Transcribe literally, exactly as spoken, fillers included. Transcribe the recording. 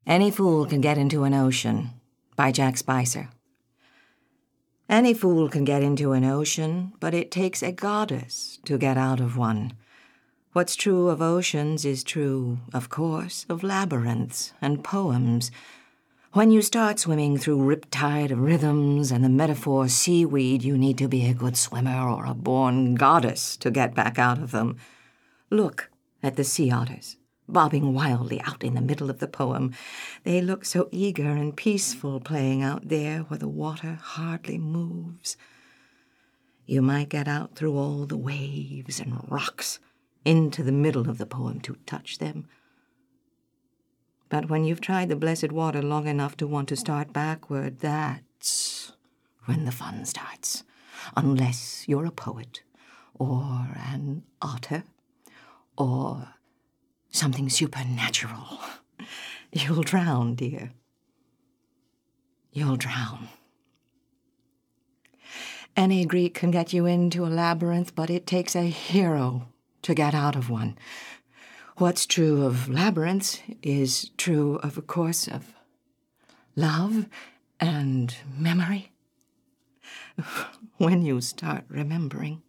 Any Fool Can Get Into an Ocean by Jack Spicer. Any fool can get into an ocean, but it takes a goddess to get out of one. What's true of oceans is true, of course, of labyrinths and poems. When you start swimming through riptide of rhythms and the metaphor seaweed, you need to be a good swimmer or a born goddess to get back out of them. Look at the sea otters, bobbing wildly out in the middle of the poem. They look so eager and peaceful playing out there where the water hardly moves. You might get out through all the waves and rocks into the middle of the poem to touch them. But when you've tried the blessed water long enough to want to start backward, that's when the fun starts. Unless you're a poet or an otter or something supernatural. You'll drown, dear. You'll drown. Any Greek can get you into a labyrinth, but it takes a hero to get out of one. What's true of labyrinths is true, of course, of love and memory. When you start remembering.